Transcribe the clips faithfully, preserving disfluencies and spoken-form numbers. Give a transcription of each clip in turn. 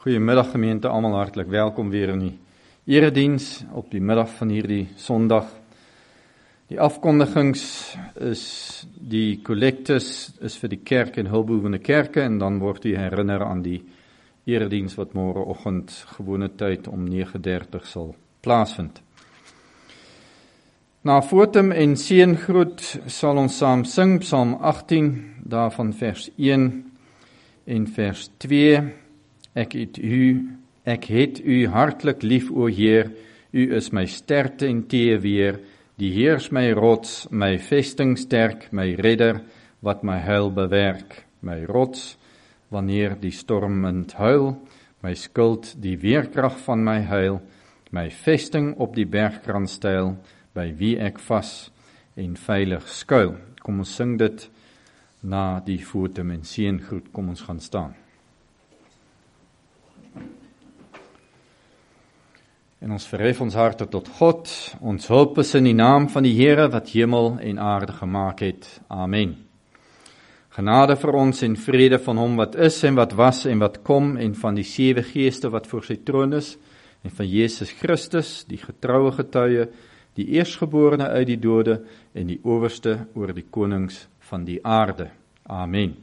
Goeiemiddag gemeente, almal hartlik welkom weer in die erediens op die middag van hierdie Sondag. Die afkondigings is die kollektes is vir die kerk en hulpbehoevende kerke en dan word u herinner aan die erediens wat môreoggend gewone tyd om nege dertig sal plaasvind. Na voortem en seëngroet sal ons saam sing Psalm agttien, daarvan vers een en vers twee. Ek het u, ek het u hartlik lief, o Heer, u is my sterkte en teeweer, die Heer is my rots, my vesting sterk, my redder, wat my huil bewerk, my rots, wanneer die stormwind huil, my skild, die weerkrag van my huil, my vesting op die bergkrans styl, by wie ek vas en veilig skuil. Kom ons sing dit na die voortem en seëngroet, kom ons gaan staan. En ons verhef ons harte tot God, ons hulp is in die naam van die Here wat hemel en aarde gemaak het. Amen. Genade vir ons en vrede van hom wat is en wat was en wat kom en van die sewe geeste wat voor sy troon is en van Jesus Christus, die getroue getuie, die eerstgeborene uit die dode en die owerste oor die konings van die aarde. Amen.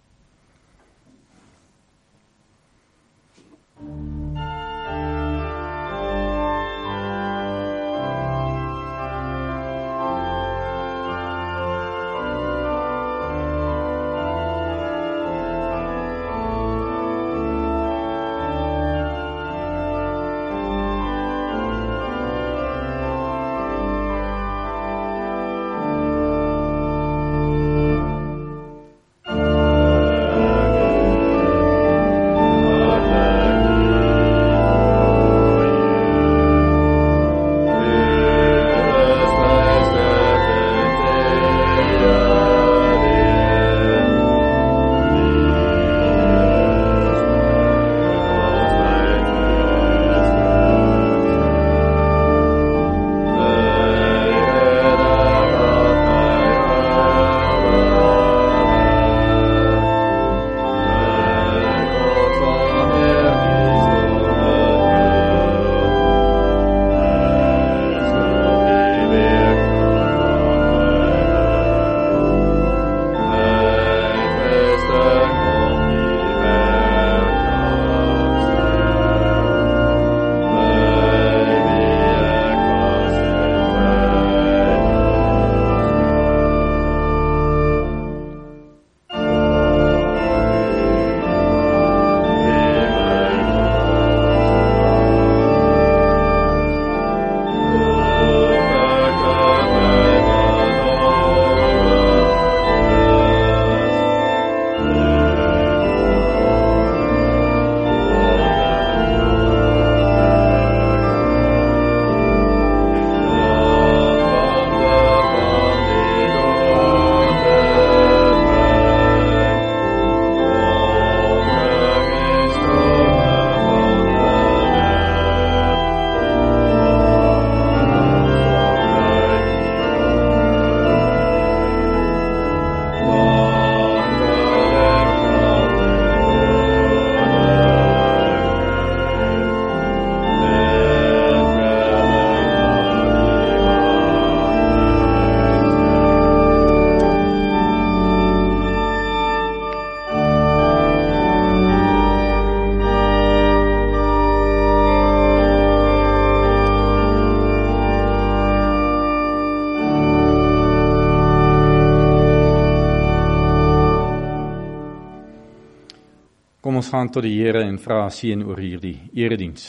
Kom ons gaan tot die Here en vra seën oor hierdie erediens.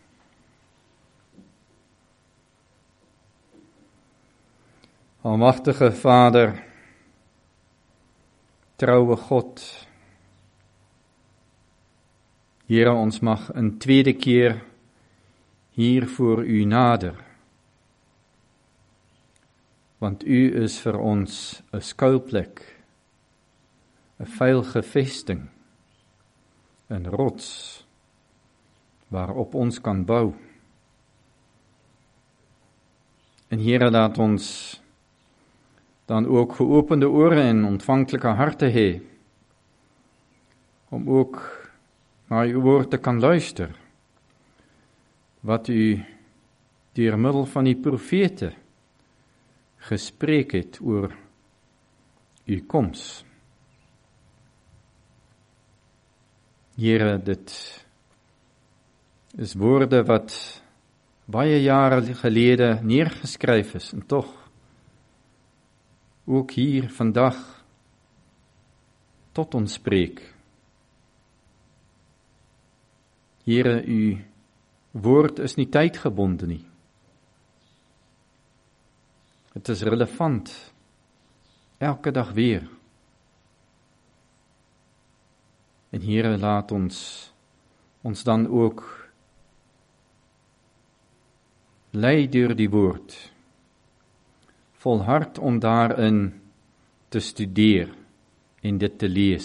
Almagtige Vader, troue God, Here, ons mag in tweede keer hier voor u nader, want u is vir ons 'n skuilplek, 'n veilige vesting, 'n rots waarop ons kan bou. En Here, laat ons dan ook geopende ore en ontvanklike harte hê, om ook na uw woord te kan luister, wat u deur middel van die profete gespreek het oor u koms. Here, dit is woorde wat baie jare gelede neergeskryf is, en tog ook hier vandag tot ons spreek. Here, u woord is nie tydgebonde nie. Het is relevant, elke dag weer. En Here, laat ons ons dan ook lei deur die woord, volhard om daarin te studeer en dit te lees,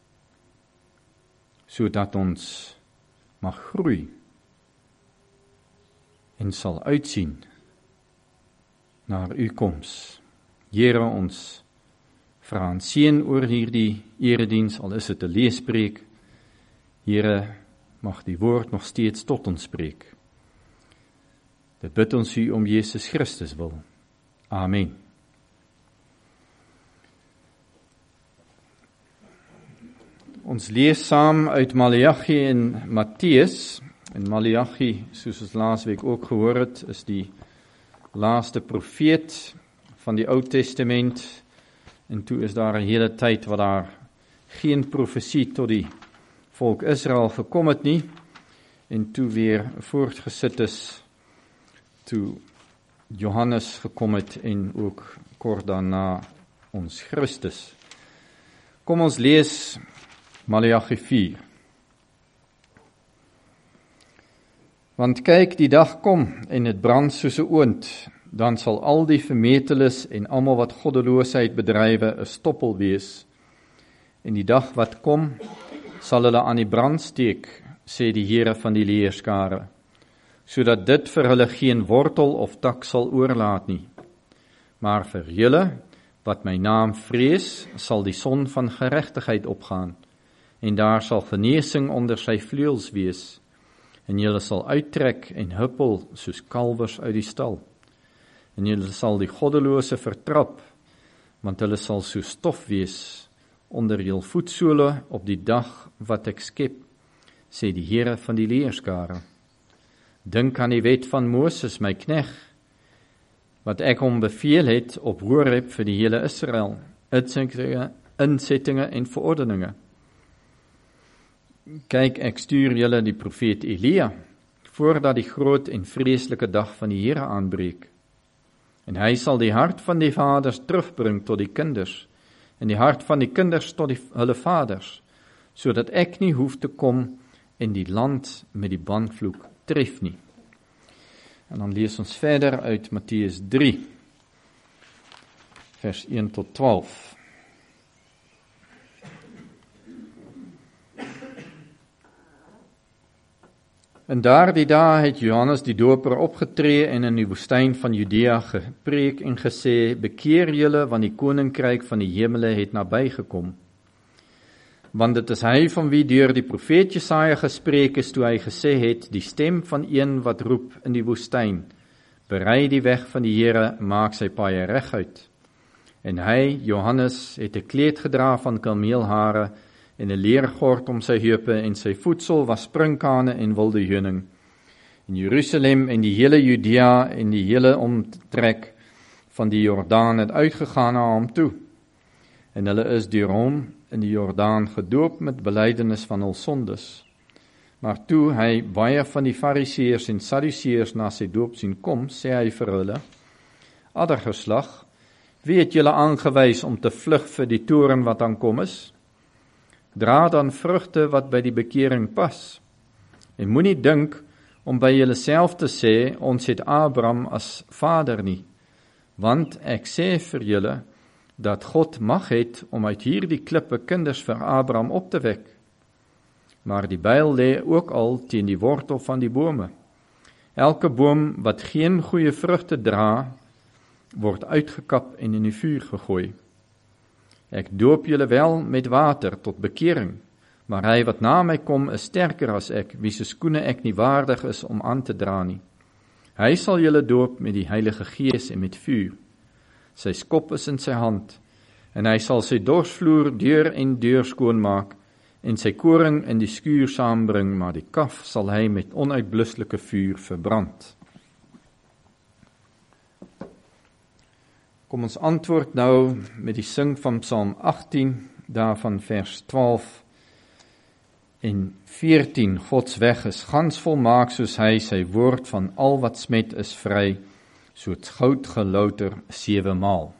sodat ons mag groei en sal uitsien na u koms. Here, ons vra en seën oor hierdie erediens, al is dit 'n leespreek. Here, mag die woord nog steeds tot ons spreek. Dit bid ons u om Jesus Christus wil. Amen. Ons lees saam uit Maleagi en Matteus. En Maleagi, soos ons laasweek ook gehoor het, is die laaste profeet van die Ou Testament. En toe is daar 'n hele tyd wat daar geen profesie tot die volk Israel gekom het nie. En toe weer voortgesit is, toe Johannes gekom het en ook kort daarna ons Christus. Kom ons lees Maleagi vier. Want kyk, die dag kom en dit brand soos 'n oond, dan sal al die vermeteles en almal wat goddeloosheid bedrywe 'n stoppel wees. En die dag wat kom, sal hulle aan die brand steek, sê die Here van die leerskare, sodat dit vir hulle geen wortel of tak sal oorlaat nie. Maar vir julle, wat my naam vrees, sal die son van geregtigheid opgaan, en daar sal genesing onder sy vleuels wees, en julle sal uittrek en huppel soos kalwers uit die stal. En julle sal die goddelose vertrap, want hulle sal so stof wees onder jul voetsole op die dag wat ek skep, sê die Here van die leerskare. Dink aan die wet van Moses, my knegt, wat ek hom beveel het op Horeb vir die hele Israel, insettinge, insettinge en verordeninge. Kyk, ek stuur julle die profeet Elia, voordat die groot en vreeslike dag van die Here aanbreek. En hy sal die hart van die vaders terugbring tot die kinders, en die hart van die kinders tot die, hulle vaders, sodat ek nie hoef te kom en die land met die banvloek tref nie. En dan lees ons verder uit Matteus drie, vers een tot twaalf. En daardie dae het Johannes die Doper opgetree en in die woestyn van Judea gepreek en gesê, bekeer julle, want die koninkryk van die hemele het nabygekom. Want dit is hy van wie deur die profeet Jesaja gespreek is, toe hy gesê het, die stem van een wat roep in die woestyn, berei die weg van die Here, maak sy paaie reguit. En hy, Johannes, het 'n kleed gedra van kameelhare en 'n leergord om sy heupe, en sy voedsel was sprinkane en wilde heuning. In Jerusalem en die hele Judea en die hele omtrek van die Jordaan het uitgegaan na hom toe. En hulle is deur hom in die Jordaan gedoop met belydenis van hul sondes. Maar toe hy baie van die Fariseërs en Sadduseërs na sy doop sien kom, sê hy vir hulle, addergeslag, wie het julle aangewys om te vlug vir die toorn wat aankom is? Dra dan vrugte wat by die bekering pas. En moenie dink om by julleself te sê, ons het Abraham as vader nie. Want ek sê vir julle, dat God mag het om uit hierdie klippe kinders vir Abraham op te wek. Maar die byl lê ook al teen die wortel van die bome. Elke boom wat geen goeie vrugte dra, word uitgekap en in die vuur gegooi. Ek doop julle wel met water tot bekering, maar hy wat na my kom is sterker as ek, wie se skoene ek nie waardig is om aan te dra nie. Hy sal julle doop met die Heilige Gees en met vuur. Sy skop is in sy hand, en hy sal sy dorsvloer deur en deur skoonmaak, en sy koring in die skuur saambring, maar die kaf sal hy met onuitblusselike vuur verbrand. Kom ons antwoord nou met die sing van Psalm agttien, daarvan vers twaalf en veertien. Gods weg is gans volmaak soos hy, sy woord van al wat smet is vry, soos goud gelouter sewe maal.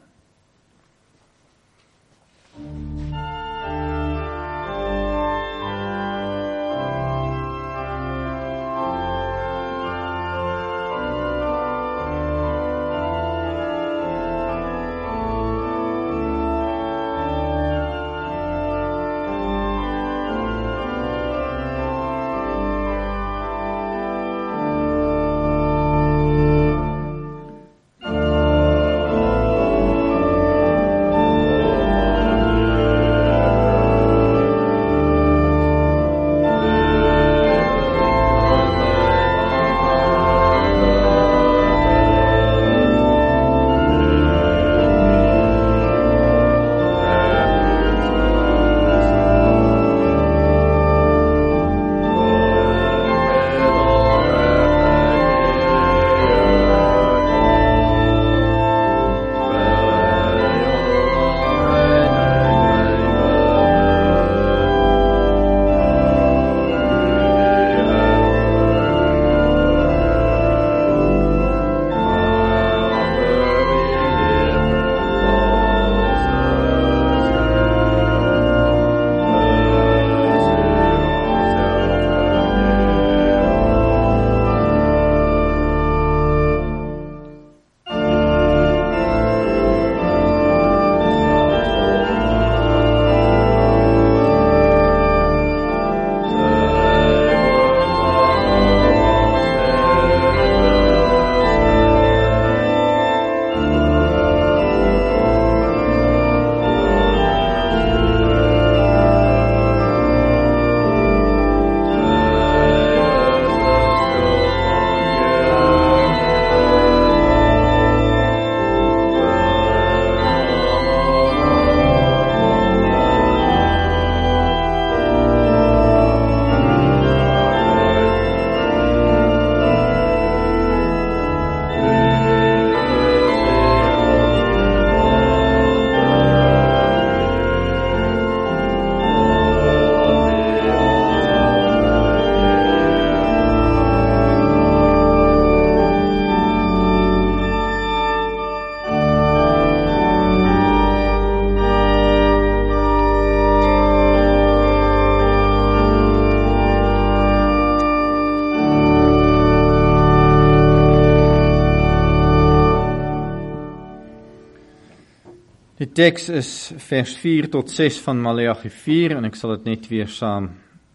Die teks is vers vier tot ses van Maleagi vier en ek sal dit net weer saam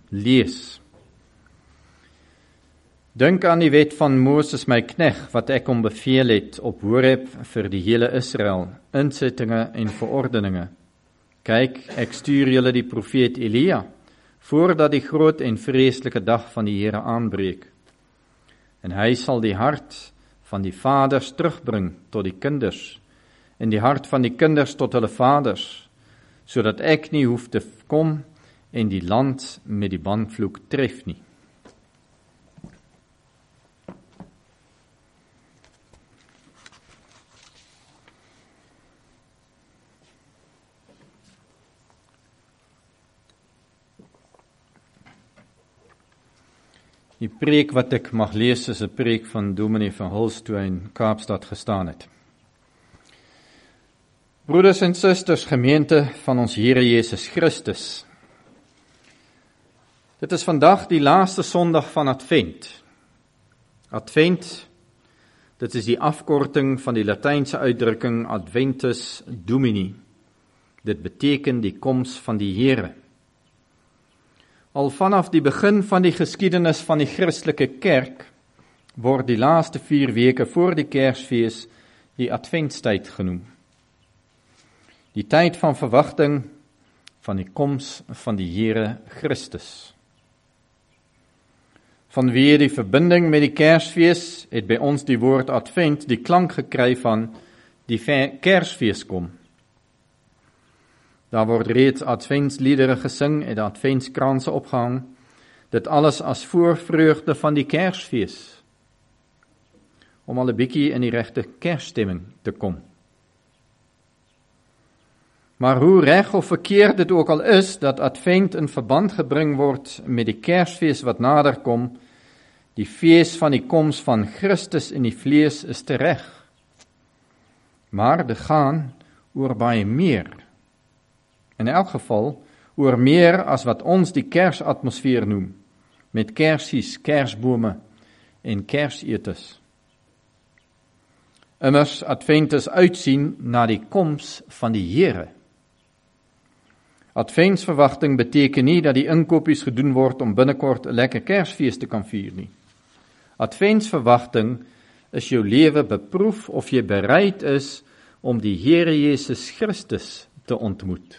lees. Dink aan die wet van Moses my knegt, wat ek hom beveel het op Horeb vir die hele Israel, insettinge en verordeninge. Kyk, ek stuur julle die profeet Elia, voordat die groot en vreeslike dag van die Here aanbreek. En hy sal die hart van die vaders terugbring tot die kinders, en die hart van die kinders tot hulle vaders, sodat ek nie hoef te kom en die land met die banvloek tref nie. Die preek wat ek mag lees is 'n preek van Dominee van Huls toe hy in Kaapstad gestaan het. Broeders en susters, gemeente van ons Here Jesus Christus. Dit is vandag die laaste Sondag van Advent. Advent, dit is die afkorting van die Latynse uitdrukking Adventus Domini. Dit beteken die koms van die Here. Al vanaf die begin van die geskiedenis van die Christelike kerk word die laaste vier weke voor die Kersfees die Adventstyd genoem. Die tyd van verwagting, van die koms van die Here Christus. Vanweë die verbinding met die Kersfees het by ons die woord Advent die klank gekry van die Kersfees kom. Daar word reeds adventsliedere gesing en adventskranse opgehang, dit alles as voorvreugde van die Kersfees, om al 'n bietjie in die regte Kersstemming te kom. Maar hoe reg of verkeerd dit ook al is, dat Advent in verband gebring word met die Kersfees wat nader kom, die fees van die koms van Christus in die vlees is te reg. Maar dit gaan oor baie meer. In elk geval oor meer as wat ons die Kersatmosfeer noem, met kersies, kersbome en kersetes. Immers Advent is uitsien na die koms van die Here. Adventsverwagting beteken nie dat die inkopies gedoen word om binnekort 'n lekker Kersfees te kan vier nie. Adventsverwagting is jou lewe beproef of jy bereid is om die Here Jesus Christus te ontmoet.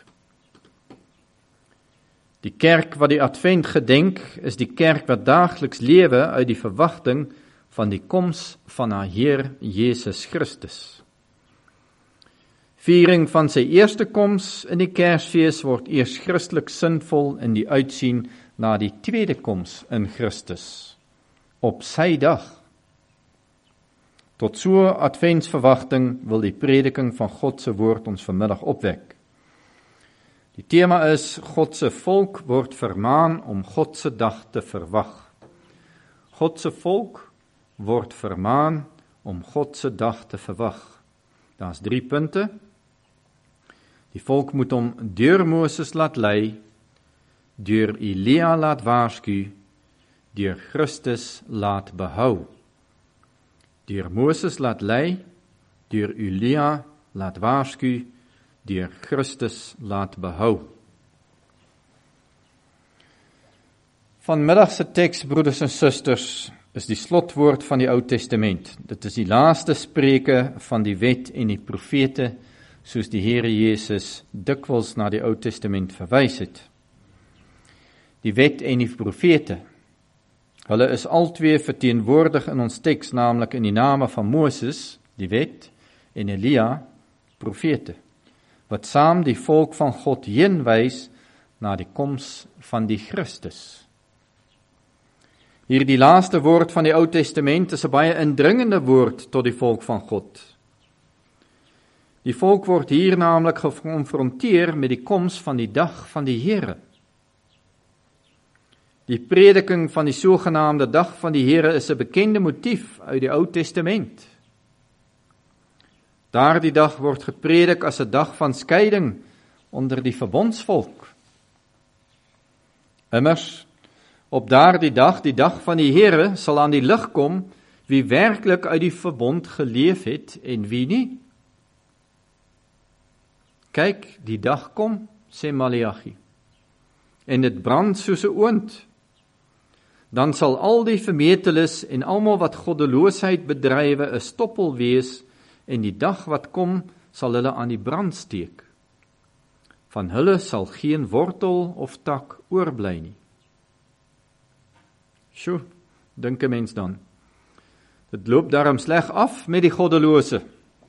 Die kerk wat die Advent gedenk, is die kerk wat daagliks lewe uit die verwagting van die koms van haar Heer Jesus Christus. Viering van sy eerste koms in die Kersfees word eers Christelik sinvol in die uitsien na die tweede koms in Christus, op sy dag. Tot so adventsverwagting wil die prediking van God se woord ons vanmiddag opwek. Die tema is, God se volk word vermaan om God se dag te verwag. God se volk word vermaan om God se dag te verwag. Daar's drie punte. Die volk moet hom deur Moses laat lei, deur Elia laat waarsku, deur Christus laat behou. Deur Moses laat lei, deur Elia laat waarsku, deur Christus laat behou. Vanmiddag se teks, broeders en susters, is die slotwoord van die Ou Testament. Dit is die laaste spreuke van die wet en die profete, soos die Here Jesus dikwels na die Ou Testament verwys het. Die wet en die profete, hulle is altwee verteenwoordig in ons teks, naamlik in die name van Moses, die wet, en Elia, profete, wat saam die volk van God heenwys na die koms van die Christus. Hier die laaste woord van die Ou Testament is 'n baie indringende woord tot die volk van God. Die volk word hier naamlik gekonfronteer met die koms van die dag van die Here. Die prediking van die sogenaamde dag van die Here is 'n bekende motief uit die Ou Testament. Daardie dag word gepredik as 'n dag van skeiding onder die verbondsvolk. Immers, op daardie dag, die dag van die Here, sal aan die lig kom wie werklik uit die verbond geleef het en wie nie. Kyk, die dag kom, sê Maleagi, en dit brand soos 'n oond. Dan sal al die vermeteles en almal wat goddeloosheid bedrywe 'n stoppel wees, en die dag wat kom, sal hulle aan die brand steek. Van hulle sal geen wortel of tak oorbly nie. Sjoe, dink 'n mens dan. Dit loop daarom sleg af met die goddelose.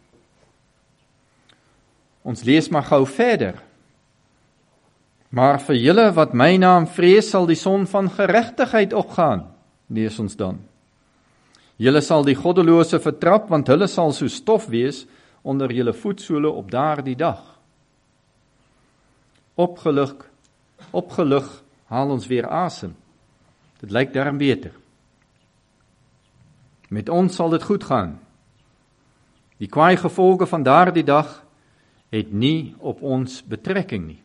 Ons lees maar gou verder. Maar vir julle wat my naam vrees, sal die son van geregtigheid opgaan, lees ons dan. Julle sal die goddelose vertrap, want hulle sal so stof wees onder julle voetsole op daardie dag. Opgelig, opgelig haal ons weer asem. Dit lyk daarom beter. Met ons sal dit goed gaan. Die kwaai gevolge van daardie dag het nie op ons betrekking nie.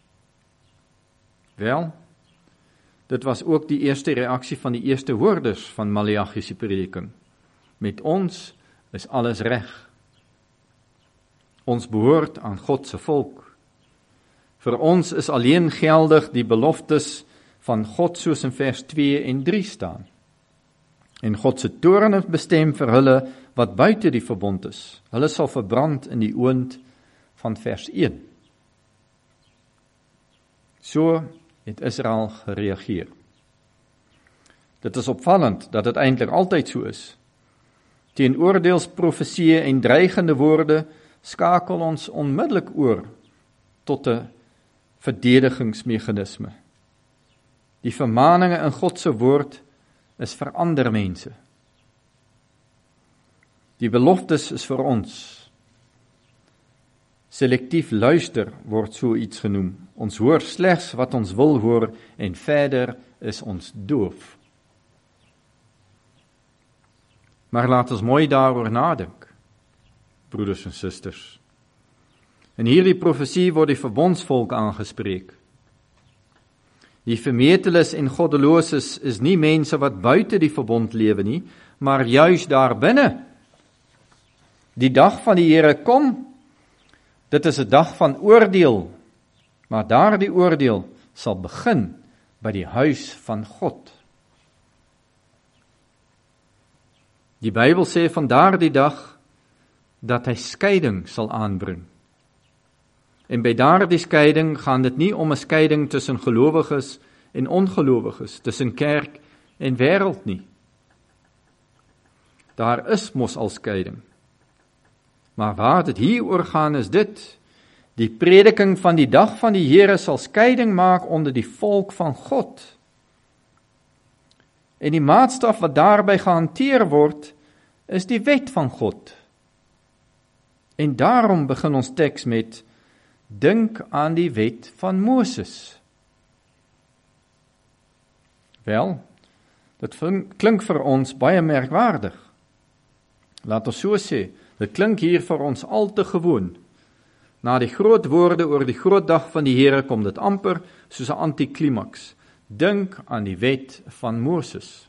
Wel, dit was ook die eerste reaksie van die eerste hoorders van Maleagi se prediking. Met ons is alles reg. Ons behoort aan God se volk. Vir ons is alleen geldig die beloftes van God soos in vers twee en drie staan. En God se toorn is bestem vir hulle wat buite die verbond is. Hulle sal verbrand in die oond van vers een. So het Israel gereageer. Dit is opvallend dat dit eintlik altyd so is. Teen oordeelsprofesieë en dreigende woorde skakel ons onmiddellik oor tot 'n verdedigingsmeganisme. Die vermaninge in God se woord is vir ander mense. Die beloftes is vir ons. Selektief luister word so iets genoem. Ons hoor slegs wat ons wil hoor en verder is ons doof. Maar laat ons mooi daaroor nadink, broeders en susters. In hierdie profesie word die verbondsvolk aangespreek. Die vermeteles en goddeloses is nie mense wat buite die verbond lewe nie, maar juis daar binne. Die dag van die Here kom, dit is 'n dag van oordeel, maar daardie oordeel sal begin by die huis van God. Die Bybel sê van daardie dag dat hy skeiding sal aanbring. En by daardie skeiding gaan dit nie om 'n skeiding tussen gelowiges en ongelowiges, tussen kerk en wêreld nie. Daar is mos al skeiding. Maar waar dit hier oor gaan is dit, die prediking van die dag van die Here sal skeiding maak onder die volk van God. En die maatstaf wat daarby gehanteer word, is die wet van God. En daarom begin ons teks met, dink aan die wet van Moses. Wel, dit klink vir ons baie merkwaardig. Laat ons so sê, dit klink hier vir ons al te gewoon. Na die groot woorde oor die groot dag van die Here kom dit amper soos 'n antiklimaks. Dink aan die wet van Moses.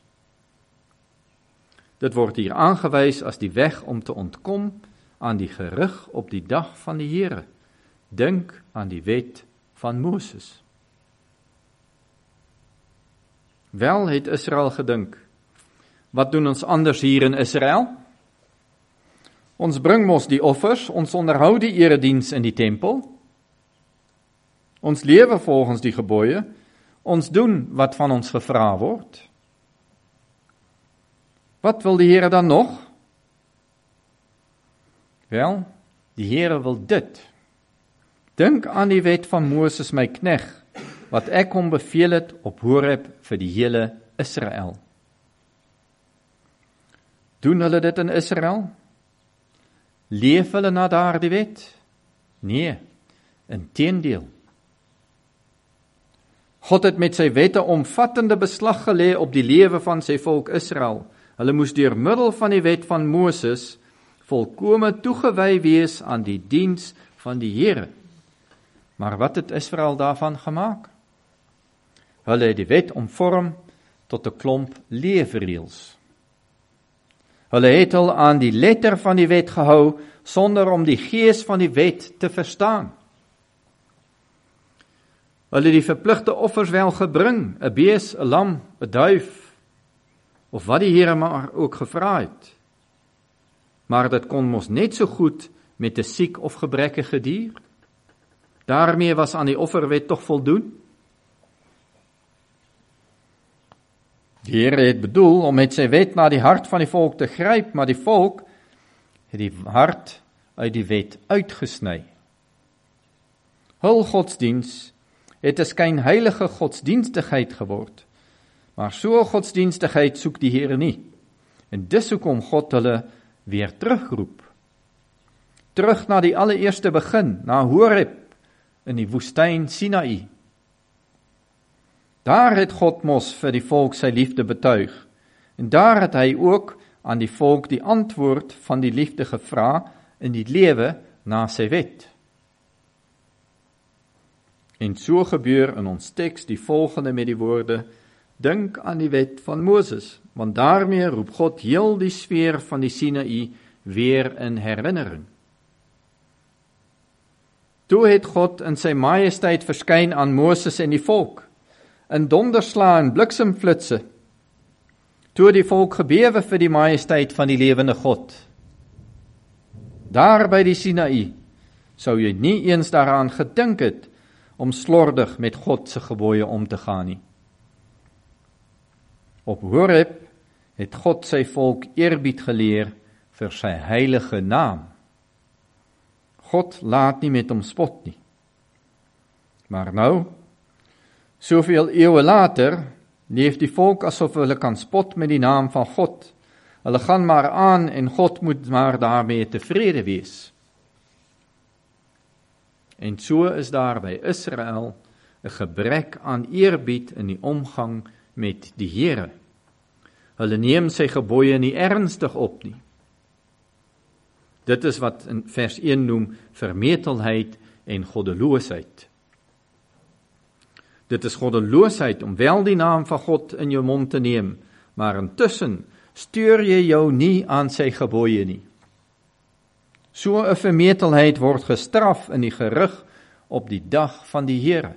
Dit word hier aangewys as die weg om te ontkom aan die gerig op die dag van die Here. Dink aan die wet van Moses. Wel het Israel gedink, wat doen ons anders hier in Israel? Ons bring mos die offers, ons onderhou die erediens in die tempel, ons lewe volgens die gebooie, ons doen wat van ons gevra word. Wat wil die Here dan nog? Wel, die Here wil dit. Dink aan die wet van Moses my knegt, wat ek hom beveel het op Horeb vir die hele Israel. Doen hulle dit in Israel? Leef hulle na daardie wet? Nee, inteendeel. God het met sy wette omvattende beslag gelê op die lewe van sy volk Israel. Hulle moes deur middel van die wet van Moses volkome toegewy wees aan die diens van die Here. Maar wat het Israel daarvan gemaak? Hulle het die wet omvorm tot 'n klomp leefreëls. Hulle het al aan die letter van die wet gehou, sonder om die gees van die wet te verstaan. Hulle het die verpligte offers wel gebring, 'n bees, 'n lam, 'n duif, of wat die Here maar ook gevra het. Maar dit kon mos net so goed met 'n siek of gebrekkige dier. Daarmee was aan die offerwet tog voldoen. Die Here het bedoel om met sy wet na die hart van die volk te gryp, maar die volk het die hart uit die wet uitgesny. Hul godsdiens het 'n skynheilige godsdienstigheid geword, maar so 'n godsdienstigheid soek die Here nie. En dis hoekom God hulle weer terugroep. Terug na die allereerste begin, na Horeb in die woestyn Sinaï. Daar het God mos vir die volk sy liefde betuig, en daar het hy ook aan die volk die antwoord van die liefde gevra in die lewe na sy wet. En so gebeur in ons teks die volgende met die woorde, dink aan die wet van Moses, want daarmee roep God heel die sfeer van die Sinaï weer in herinnering. Toe het God in sy majesteit verskyn aan Moses en die volk, in donderslae en bliksemflitsse, toe die volk gebewe vir die majesteit van die lewende God. Daar by die Sinaï sou jy nie eens daaraan gedink het om slordig met God se gebooie om te gaan nie. Op Horeb het God sy volk eerbied geleer vir sy heilige naam. God laat nie met hom spot nie. Maar nou, soveel eeue later, leef die volk asof hulle kan spot met die naam van God. Hulle gaan maar aan en God moet maar daarmee tevrede wees. En so is daar by Israel 'n gebrek aan eerbied in die omgang met die Here. Hulle neem sy gebooie nie ernstig op nie. Dit is wat in vers een noem vermetelheid en goddeloosheid. Dit is goddeloosheid om wel die naam van God in jou mond te neem, maar intussen stuur jy jou nie aan sy gebooie nie. So 'n vermetelheid word gestraf in die gerig op die dag van die Here.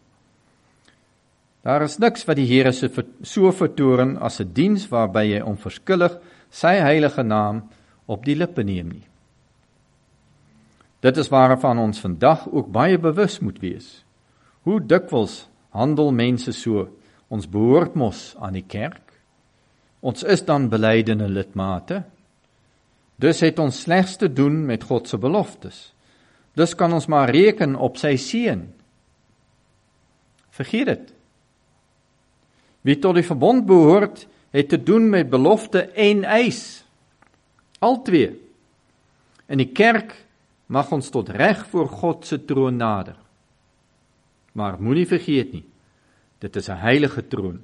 Daar is niks wat die Here so vertoren as 'n diens waarby jy onverskillig sy heilige naam op die lippe neem nie. Dit is waarvan ons vandag ook baie bewus moet wees. Hoe dikwels handel mense so? Ons behoort mos aan die kerk. Ons is dan belydende lidmate. Dus het ons slegs te doen met God se beloftes. Dus kan ons maar reken op sy seën. Vergeet dit. Wie tot die verbond behoort, het te doen met belofte en eis. Al twee. In die kerk mag ons tot reg voor God se troon nader. Maar moenie vergeet nie, dit is 'n heilige troon.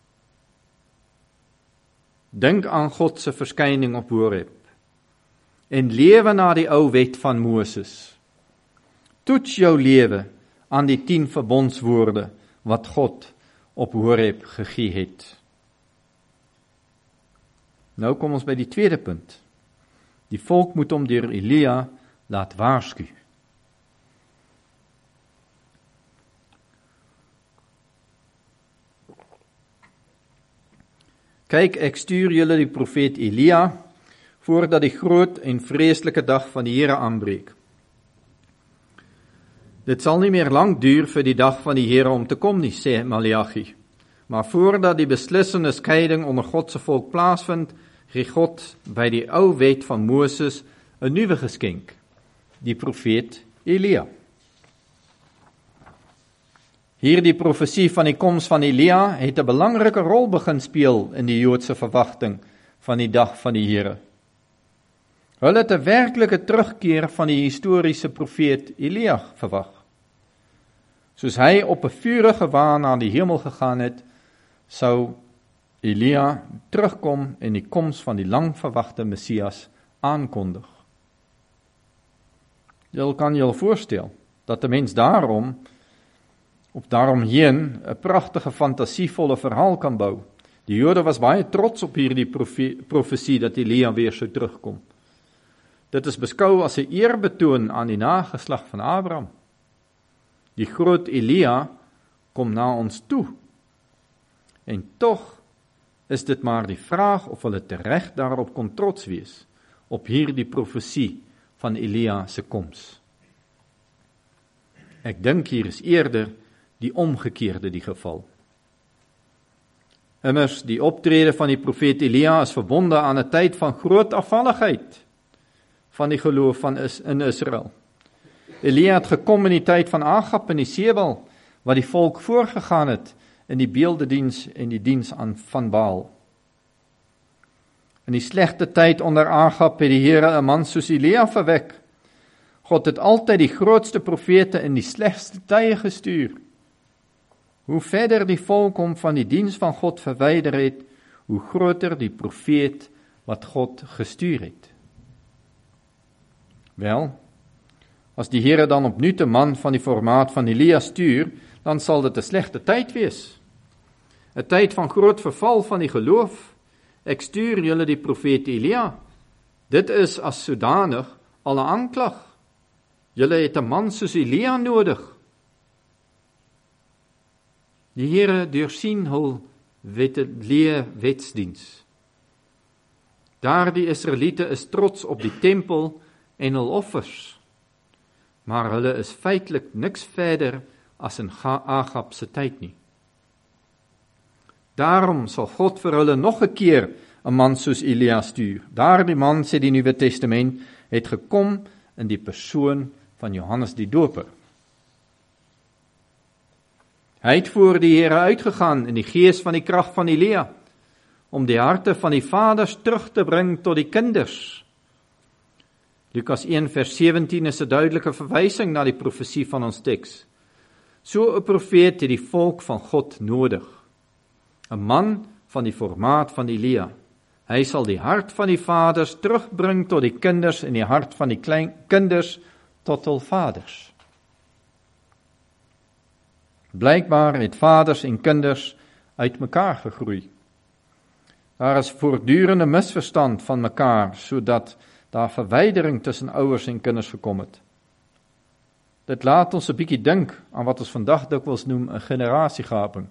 Dink aan God se verskyning op Horeb en lewe na die ou wet van Moses. Toets jou lewe aan die tien verbondswoorde wat God op Horeb gegee het. Nou kom ons by die tweede punt. Die volk moet hom deur Elia laat waarsku. Kyk, ek stuur julle die profeet Elia, voordat die groot en vreeslike dag van die Here aanbreek. Dit sal nie meer lank duur vir die dag van die Here om te kom nie, sê Maleagi. Maar voordat die beslissende skeiding onder God se volk plaasvind, gee God by die ou wet van Moses 'n nuwe geskenk, die profeet Elia. Hierdie profesie van die koms van Elia het 'n belangrike rol begin speel in die Joodse verwagting van die dag van die Here. Hulle het 'n werklike terugkeer van die historiese profeet Elia verwag. Soos hy op 'n vurige waan na die hemel gegaan het, sou Elia terugkom en die koms van die lang verwagte Messias aankondig. Jy kan jou voorstel dat 'n mens daarom of daaromheen 'n pragtige fantasievolle verhaal kan bou. Die Jode was baie trots op hierdie profesie dat Elia weer sou terugkom. Dit is beskou as 'n eerbetoon aan die nageslag van Abraham. Die groot Elia kom na ons toe. En tog is dit maar die vraag of hulle tereg daarop kon trots wees, op hierdie profesie van Elia se koms. Ek dink hier is eerder die omgekeerde die geval. Immers, die optrede van die profeet Elia is verbonde aan 'n tyd van groot afvalligheid van die geloof van is in Israel. Elia het gekom in die tyd van Agab en Isebel, wat die volk voorgegaan het in die beeldediens en die diens aan van Baal. In die slegte tyd onder Agab het die Here 'n man soos Elia verwek. God het altyd die grootste profete in die slegste tye gestuur. Hoe verder die volk hom van die diens van God verwyder het, hoe groter die profeet wat God gestuur het. Wel, as die Here dan opnuut 'n man van die formaat van Elia stuur, dan sal dit 'n slegte tyd wees. 'n Tyd van groot verval van die geloof. Ek stuur julle die profeet Elia. Dit is as sodanig al 'n aanklag. Julle het 'n man soos Elia nodig. Die Here deursien hul wettelee wetsdiens. Daardie Israeliete is trots op die tempel en hul offers, maar hulle is feitelik niks verder as in Agab se tyd nie. Daarom sal God vir hulle nog 'n keer 'n man soos Elia stuur. Daardie man, sê die Nuwe Testament, het gekom in die persoon van Johannes die Doper. Hy het voor die Here uitgegaan in die gees van die krag van Elia, om die harte van die vaders terug te bring tot die kinders. Lukas een vers sewentien is 'n duidelike verwysing na die profesie van ons teks. So 'n profeet het die volk van God nodig. 'n Man van die formaat van Elia. Hy sal die hart van die vaders terugbring tot die kinders en die hart van die klein kinders tot hul vaders. Blykbaar het vaders en kinders uit mekaar gegroei. Daar is voortdurende misverstand van mekaar, sodat daar verwydering tussen ouers en kinders gekom het. Dit laat ons 'n bietjie dink aan wat ons vandag dikwels noem 'n generasiegaping.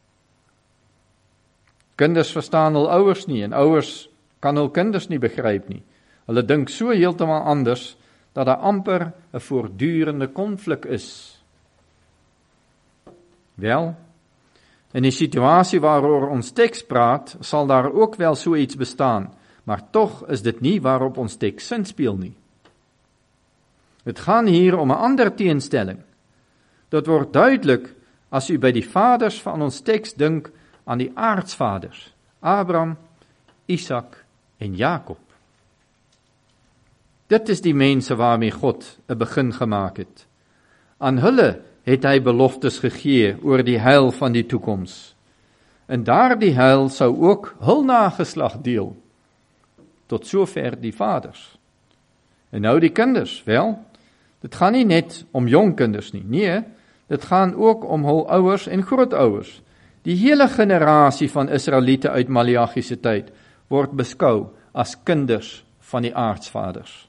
Kinders verstaan hul ouers nie en ouers kan hul kinders nie begryp nie. Hulle dink so heeltemal anders dat daar amper 'n voortdurende konflik is. Wel, in die situasie waaroor ons teks praat, sal daar ook wel so iets bestaan, maar tog is dit nie waarop ons teks sinspeel nie. Het gaan hier om 'n ander teenstelling. Dit word duidelik as u by die vaders van ons teks dink aan die aardsvaders, Abraham, Isak en Jakob. Dit is die mense waarmee God 'n begin gemaak het. Aan hulle het hy beloftes gegee oor die heil van die toekoms. En daardie heil sou ook hul nageslag deel, tot sover die vaders. En nou die kinders, wel, dit gaan nie net om jong kinders nie, nee, dit gaan ook om hul ouers en grootouers. Die hele generasie van Israeliete uit Maleagi se tyd word beskou as kinders van die aardsvaders.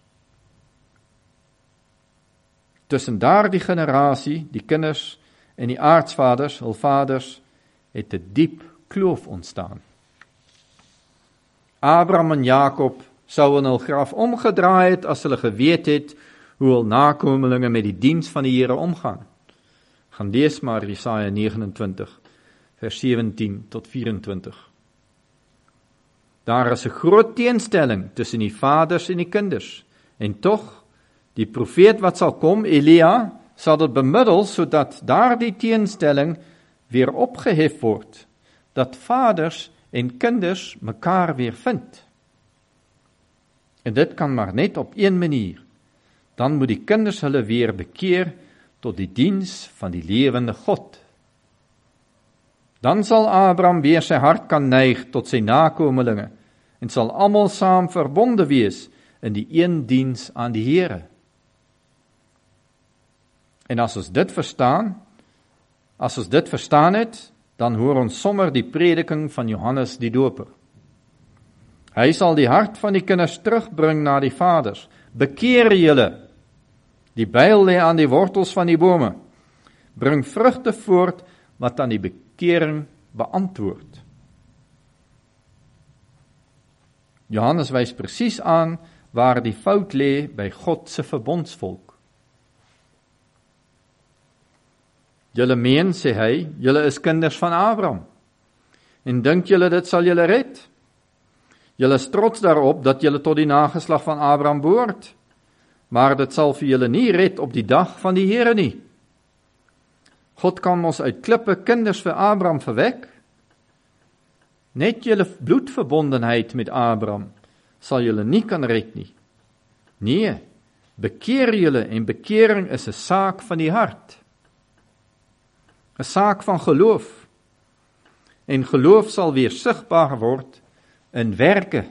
Tussen daardie generasie, die kinders en die aardsvaders, hul vaders, het 'n diep kloof ontstaan. Abraham en Jakob sou in hul graf omgedraai het as hulle geweet het hoe hul nakomelinge met die diens van die Here omgaan. Gaan lees maar Jesaja negenentwintig, vers sewentien tot vyf-en-twintig. Daar is 'n groot teenstelling tussen die vaders en die kinders, en tog, die profeet wat sal kom, Elia, sal dit bemiddel sodat daardie teenstelling weer opgehef word, dat vaders en kinders mekaar weer vind. En dit kan maar net op een manier. Dan moet die kinders hulle weer bekeer tot die diens van die lewende God. Dan sal Abraham weer sy hart kan neig tot sy nakomelinge en sal almal saam verbonde wees in die een diens aan die Here. En as ons dit verstaan, as ons dit verstaan het, dan hoor ons sommer die prediking van Johannes die Doper. Hy sal die hart van die kinders terugbring na die vaders. Bekeer julle. Die byl lê aan die wortels van die bome. Bring vrugte voort wat aan die bekering beantwoord. Johannes wys presies aan waar die fout lê by God se verbondsvolk. Julle meen, sê hy, julle is kinders van Abraham. En dink julle dit sal julle red? Julle is trots daarop dat julle tot die nageslag van Abraham behoort, maar dit sal vir julle nie red op die dag van die Here nie. God kan ons uit klippe kinders vir Abraham verwek. Net julle bloedverbondenheid met Abraham sal julle nie kan red nie. Nee, bekeer julle en bekering is 'n saak van die hart. 'n Saak van geloof. En geloof sal weer sigbaar word in werke.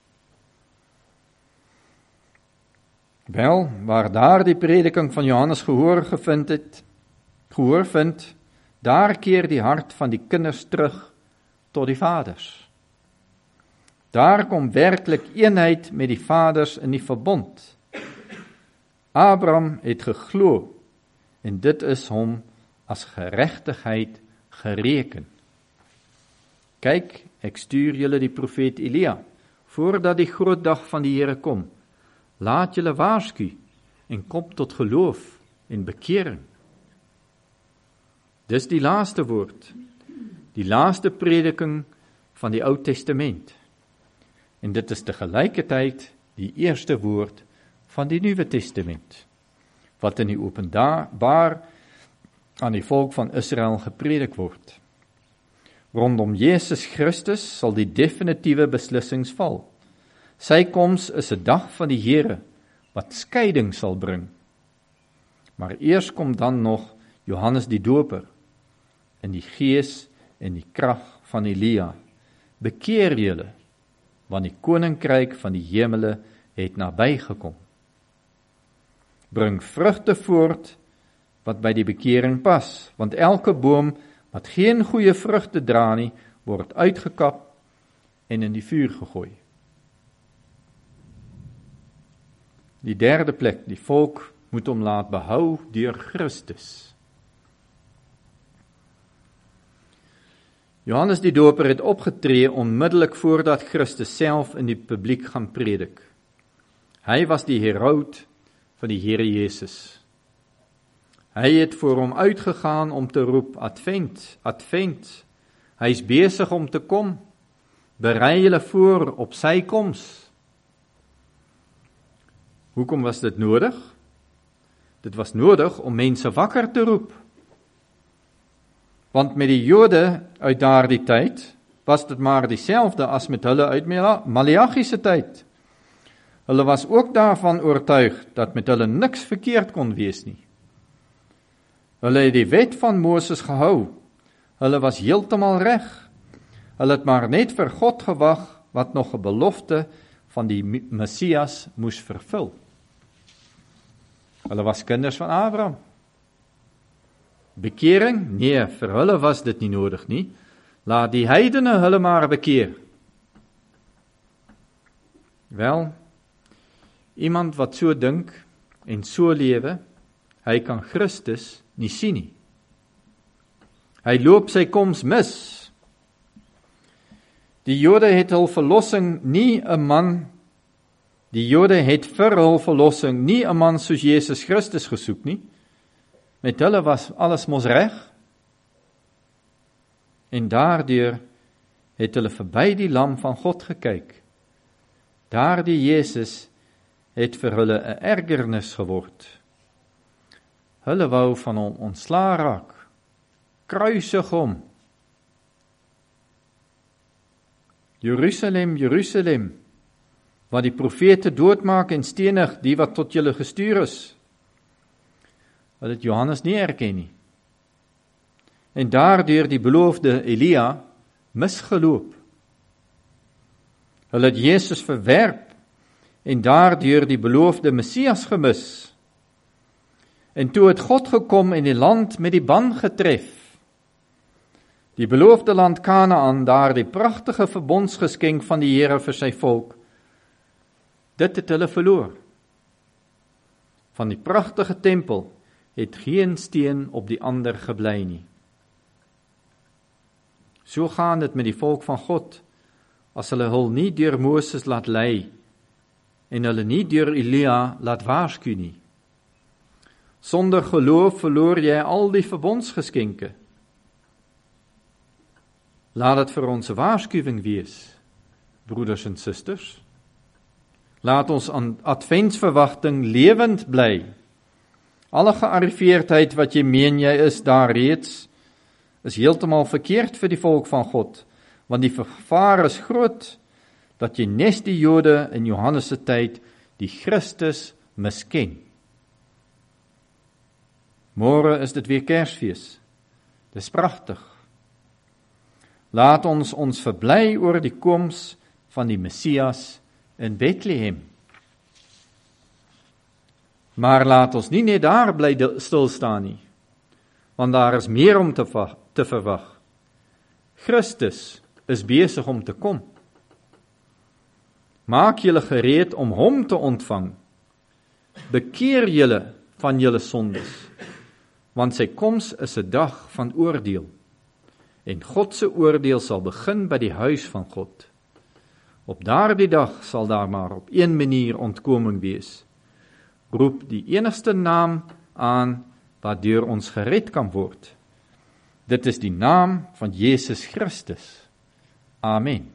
Wel, waar daar die prediking van Johannes gehoor gevind het, gehoor vind, daar keer die hart van die kinders terug tot die vaders. Daar kom werklik eenheid met die vaders in die verbond. Abraham het geglo, en dit is hom as geregtigheid gereken. Kyk, ek stuur julle die profeet Elia, voordat die groot dag van die Here kom. Laat julle waarsku en kom tot geloof en bekering. Dis die laaste woord, die laaste prediking van die Ou Testament. En dit is tegelijkertijd die eerste woord van die Nuwe Testament, wat in die openbaar aan die volk van Israel gepredik word. Rondom Jezus Christus sal die definitieve beslissings val. Sy koms is 'n dag van die Here, wat skeiding sal bring. Maar eers kom dan nog Johannes die Doper, in die gees en die krag van Elia. Bekeer julle, want die koninkryk van die hemele het nabygekom. Bring vrugte voort, wat by die bekering pas, want elke boom wat geen goeie vrugte dra nie, word uitgekap en in die vuur gegooi. Die derde plek, die volk moet hom laat behou deur Christus. Johannes die Doper het opgetree onmiddellik voordat Christus self in die publiek gaan predik. Hy was die heraut van die Here Jesus. Hy het voor hom uitgegaan om te roep, Advent, Advent. Hy is besig om te kom. Berei julle voor op sy koms. Hoekom was dit nodig? Dit was nodig om mense wakker te roep. Want met die Jode uit daardie tyd, was dit maar dieselfde as met hulle uit Maleagi se tyd. Hulle was ook daarvan oortuig, dat met hulle niks verkeerd kon wees nie. Hulle het die wet van Moses gehou, hulle was heeltemal reg, hulle het maar net vir God gewag, wat nog 'n belofte van die Messias moes vervul. Hulle was kinders van Abraham. Bekering? Nee, vir hulle was dit nie nodig nie. Laat die heidene hulle maar bekeer. Wel, iemand wat so dink en so lewe, hy kan Christus nie sien nie. Hy loop sy koms mis. Die Jode het hul verlossing nie 'n man, die Jode het vir hul verlossing nie 'n man soos Jesus Christus gesoek nie. Met hulle was alles mos reg. En daardeur het hulle verby die lam van God gekyk. Daardie Jesus het vir hulle 'n ergernis geword. Hulle wou van hom ontslaa raak. Kruisig hom. Jerusalem, Jerusalem, wat die profete doodmaak en stenig, die wat tot julle gestuur is. Hulle het Johannes nie herken nie. En daardeur die beloofde Elia misgeloop. Hulle het Jesus verwerp en daardeur die beloofde Messias gemis. En toe het God gekom en die land met die ban getref. Die beloofde land Kanaan, daar die pragtige verbondsgeskenk van die Here vir sy volk, dit het hulle verloor. Van die pragtige tempel het geen steen op die ander gebly nie. So gaan dit met die volk van God, as hulle hul nie deur Moses laat lei, en hulle nie deur Elia laat waarsku nie. Sonder geloof verloor jy al die verbondsgeskenke. Laat dit vir ons 'n waarskuwing wees, broeders en susters. Laat ons aan adventsverwagting lewend bly. Alle gearriveerdheid wat jy meen jy is daar reeds, is heeltemal verkeerd vir die volk van God, want die gevaar is groot, dat jy nes die Jode in Johannes se tyd die Christus misken. Môre is dit weer Kersfees. Dis pragtig. Laat ons ons verbly oor die koms van die Messias in Bethlehem. Maar laat ons nie net daar bly stilstaan nie, want daar is meer om te, te verwag. Christus is besig om te kom. Maak julle gereed om hom te ontvang. Bekeer julle van julle sondes, want sy koms is 'n dag van oordeel. En God se oordeel sal begin by die huis van God. Op daardie dag sal daar maar op een manier ontkoming wees. Roep die enigste naam aan waardeur ons gered kan word. Dit is die naam van Jesus Christus. Amen.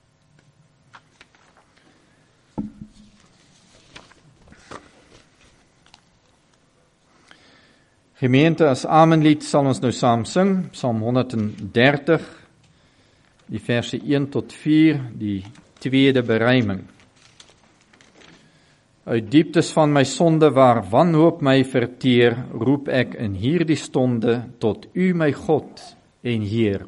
Gemeente, as Amenlied sal ons nou saam sing, Psalm honderddertig, die verse een tot vier, die tweede beruiming. Uit dieptes van my sonde waar wanhoop my verteer, roep ek in hierdie stonde tot U my God en Heer.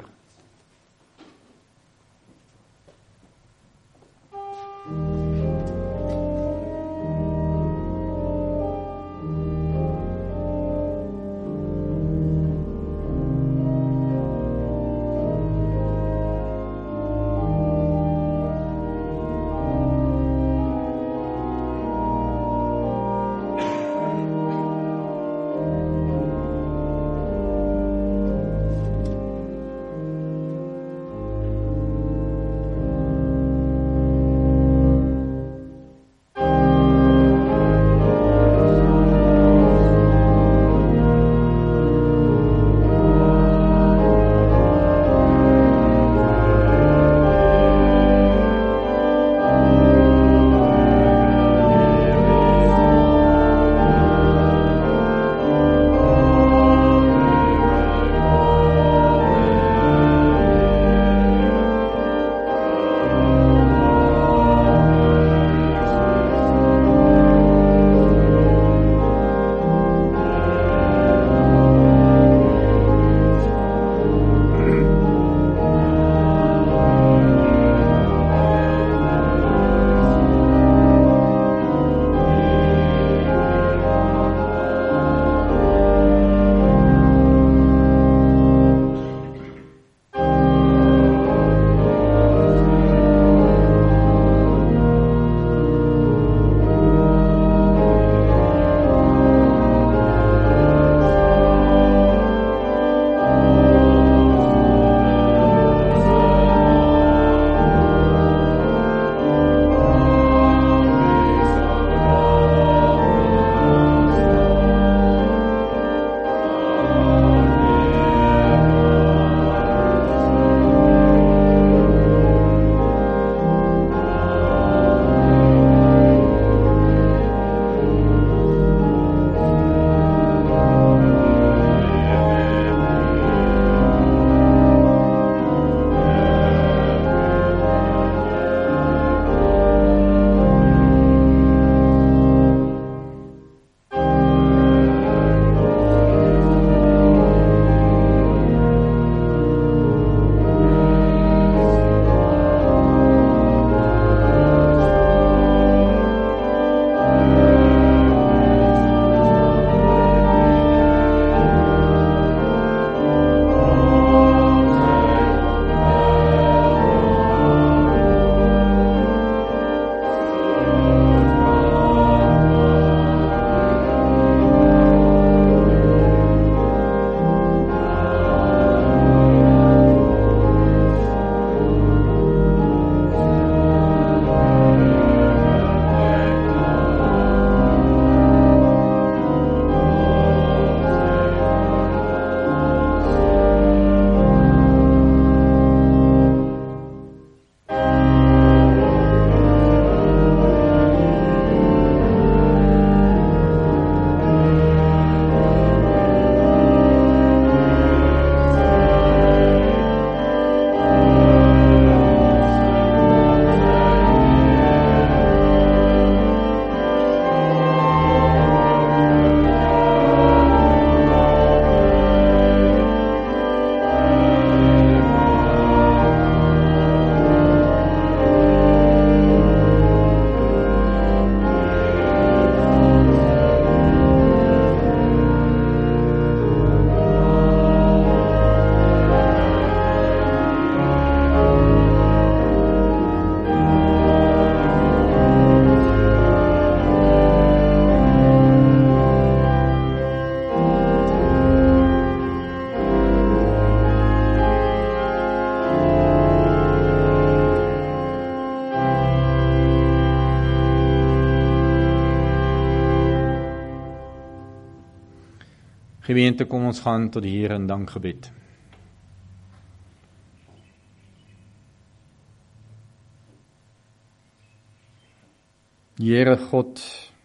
Gemeente, kom ons gaan tot die Here in dankgebed. Here God,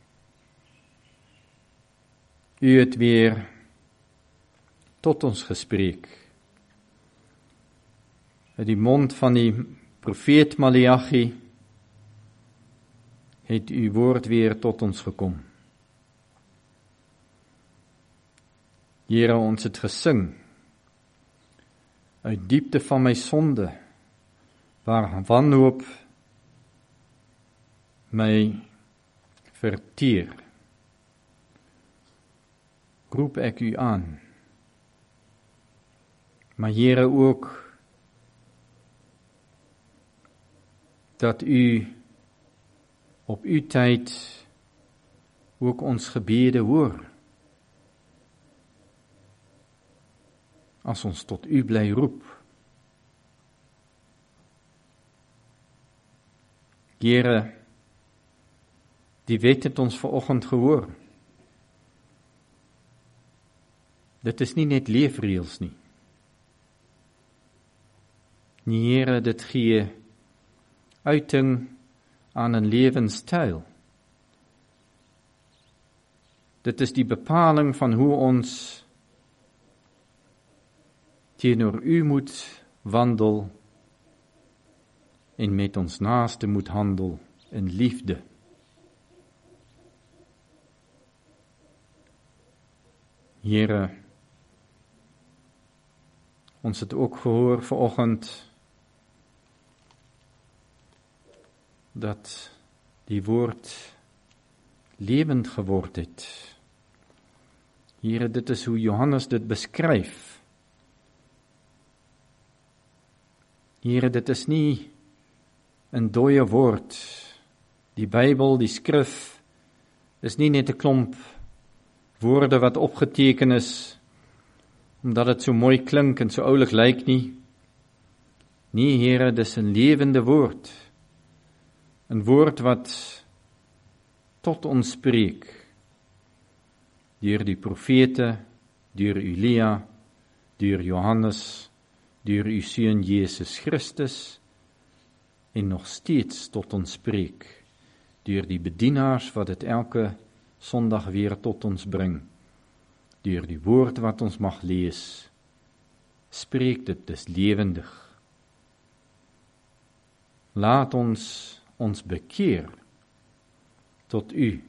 U het weer tot ons gespreek. Uit die mond van die profeet Maleagi het U woord weer tot ons gekom. Here, ons het gesing, uit diepte van my sonde, waar wanhoop my verteer, roep ek U aan. Maar Here ook, dat U op U tyd ook ons gebede hoor. As ons tot U bly roep. Here, die wet het ons vanoggend gehoor. Dit is nie net leefreëls nie. Nie, Here, dit gee uiting aan 'n lewenstyl. Dit is die bepaling van hoe ons teenoor U moet wandel en met ons naaste moet handel in liefde. Here, ons het ook gehoor vanoggend dat die woord lewend geword het. Here, dit is hoe Johannes dit beskryf. Here, dit is nie 'n dooie woord. Die Bybel, die skrif, is nie net 'n klomp woorde wat opgeteken is, omdat het so mooi klink en so oulik lyk nie. Nee, Here, dis 'n lewende woord. 'n woord wat tot ons spreek, deur die profete, deur Elia, deur Johannes, deur U Seun Jesus Christus, en nog steeds tot ons spreek, deur die bedienaars wat dit elke Sondag weer tot ons bring, deur die woord wat ons mag lees, spreek dit, dis lewendig. Laat ons ons bekeer tot U,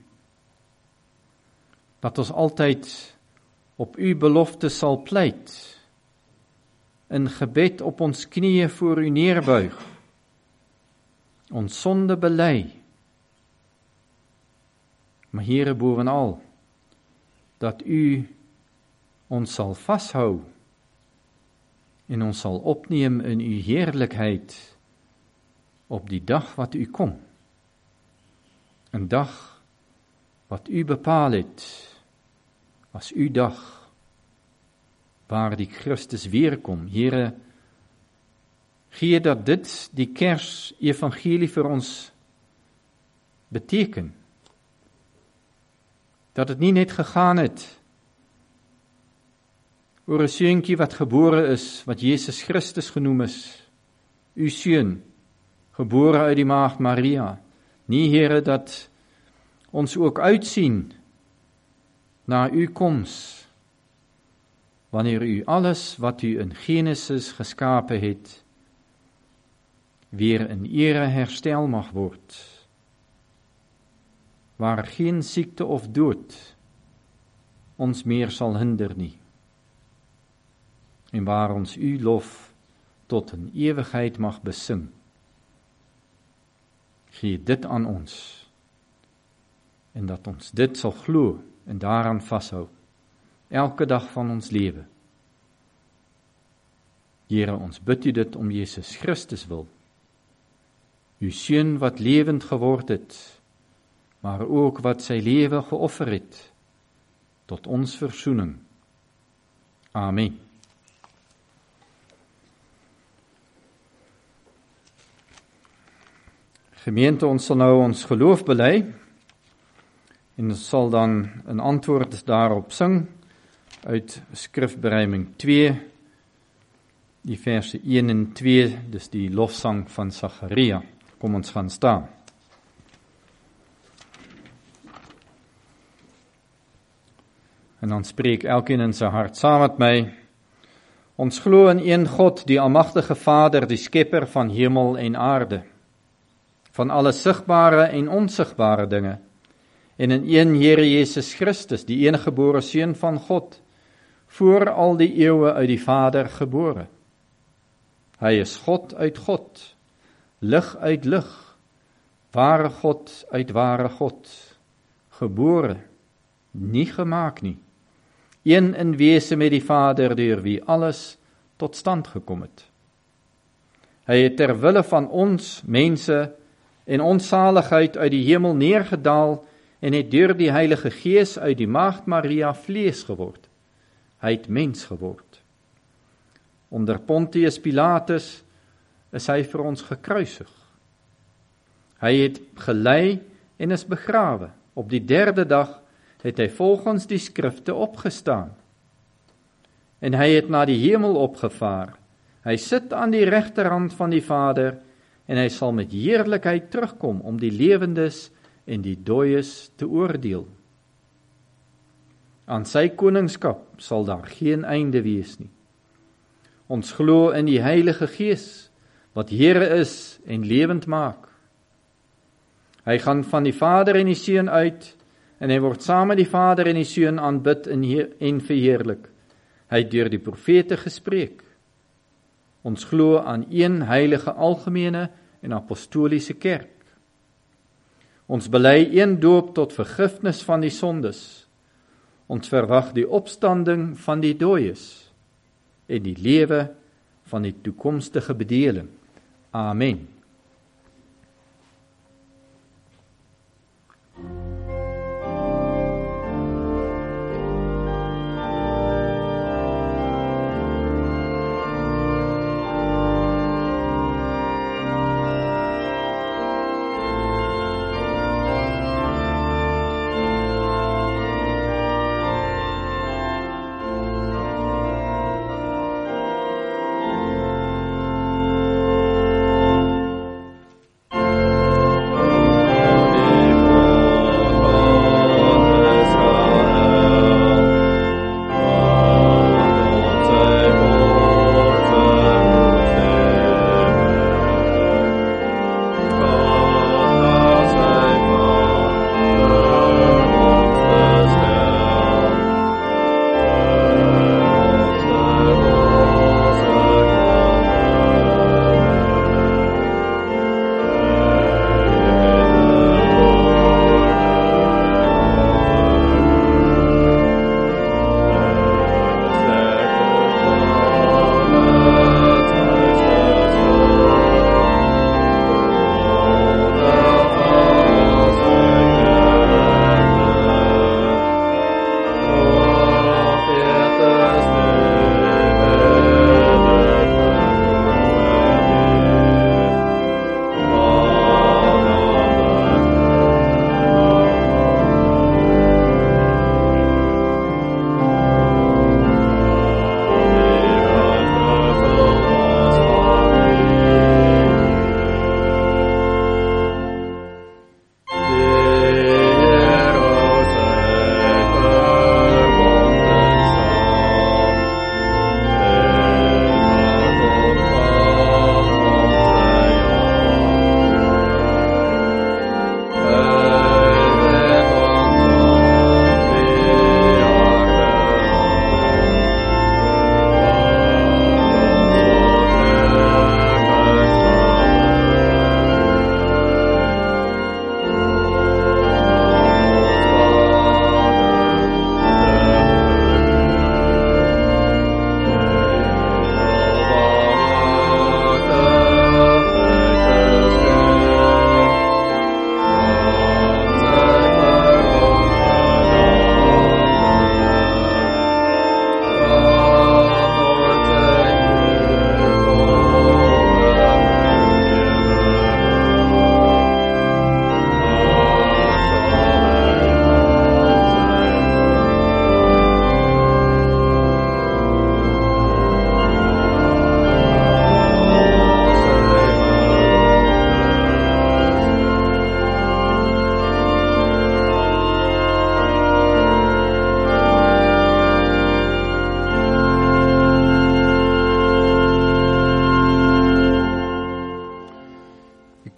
dat ons altyd op U belofte sal pleit, in gebed op ons knieë voor U neerbuig, ons sonde bely, maar Here, bovenal, dat U ons sal vashou en ons sal opneem in U heerlikheid op die dag wat U kom. 'n dag wat U bepaal het as U dag waar die Christus weerkom. Here, gee dat dit die Kers-evangelie vir ons beteken. Dat het nie net gegaan het oor 'n seentjie wat gebore is, wat Jesus Christus genoem is, U seun, gebore uit die maagd Maria. Nie, Here, dat ons ook uitsien na U koms, wanneer U alles wat U in Genesis geskape het, weer in ere herstel mag word, waar geen siekte of dood ons meer sal hinder nie, en waar ons U lof tot in ewigheid mag besing. Gee dit aan ons, en dat ons dit sal glo en daaraan vashou, elke dag van ons lewe. Here, ons bid U dit om Jesus Christus wil, U seun wat lewend geword het, maar ook wat sy lewe geoffer het, tot ons versoening. Amen. Gemeente, ons sal nou ons geloof bely, en ons sal dan in antwoord daarop sing, uit skrifberuiming twee, die verse een en twee, dis die lofsang van Sagaria. Kom ons gaan staan. En dan spreek elkeen in sy hart saam met my. Ons glo in een God, die almagtige Vader, die skepper van hemel en aarde, van alle sigbare en onsigbare dinge, en in een Here Jesus Christus, die eniggebore Seun van God, voor al die eeue uit die Vader gebore. Hy is God uit God, lig uit lig, ware God uit ware God, gebore, nie gemaak nie, een in wese met die Vader, deur wie alles tot stand gekom het. Hy het ter wille van ons mense en ons saligheid uit die hemel neergedaal en het deur die Heilige Gees uit die Maagd Maria vlees geword. Hy het mens geword. Onder Pontius Pilatus is hy vir ons gekruisig. Hy het gelei en is begrawe. Op die derde dag het hy volgens die skrifte opgestaan. En hy het na die hemel opgevaar. Hy sit aan die regterhand van die Vader en hy sal met heerlikheid terugkom om die lewendes en die dooies te oordeel. Aan sy koningskap sal daar geen einde wees nie. Ons glo in die Heilige Gees, wat Here is en lewend maak. Hy gaan van die Vader en die Seun uit, en hy word saam met die Vader en die Seun aanbid en, en verheerlik. Hy het deur die profete gespreek. Ons glo aan een heilige algemene en apostoliese kerk. Ons bely een doop tot vergifnis van die sondes. Ons verwag die opstanding van die dooies en die lewe van die toekomstige bedeling. Amen.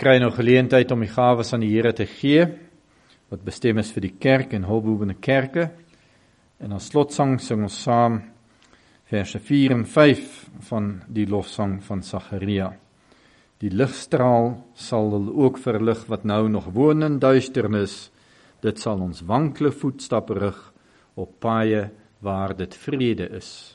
kry nou geleentheid om die gawes aan die Here te gee, wat bestem is vir die kerk en hulpbehoevende kerke. En as slotsang sing ons saam verse vier en vyf van die lofsang van Sagaria. Die ligstraal sal hulle ook verlig wat nou nog woon in duisternis. Dit sal ons wankele voetstappe rig op paaie waar dit vrede is.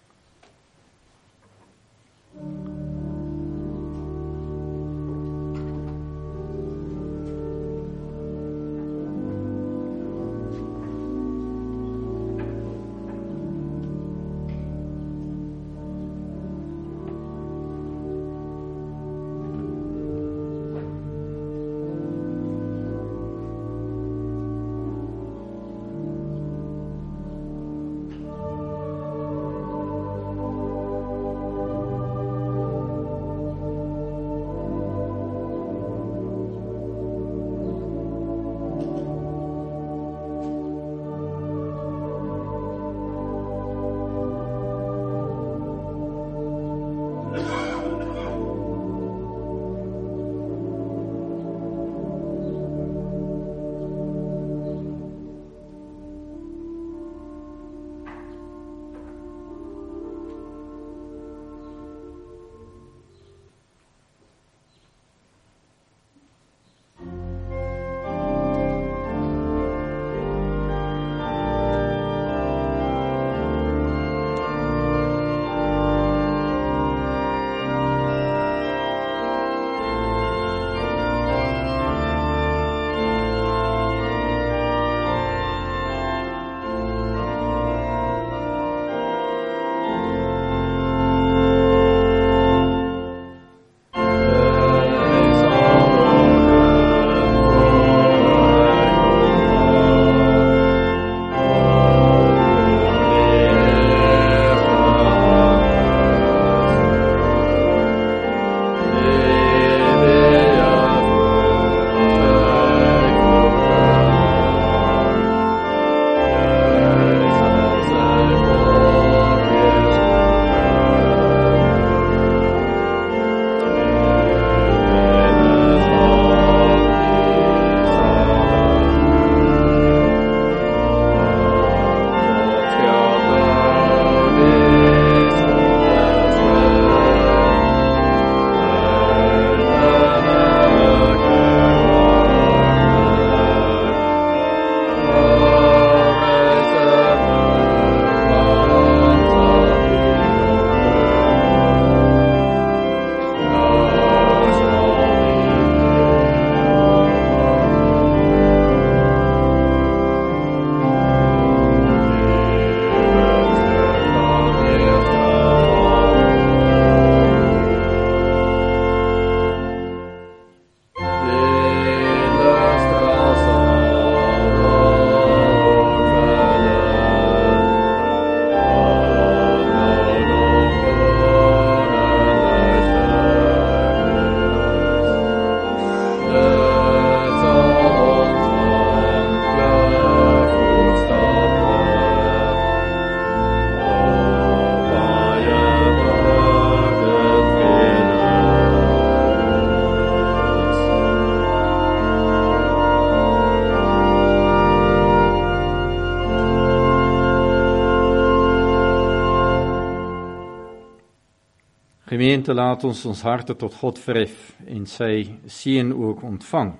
Gemeente, laat ons ons harte tot God verhef en sy seën ook ontvang,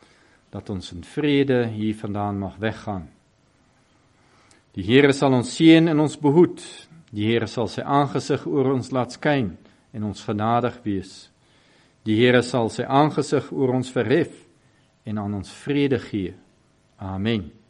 dat ons in vrede hier vandaan mag weggaan. Die Here sal ons seën en ons behoed. Die Here sal sy aangesig oor ons laat skyn en ons genadig wees. Die Here sal sy aangesig oor ons verhef en aan ons vrede gee. Amen.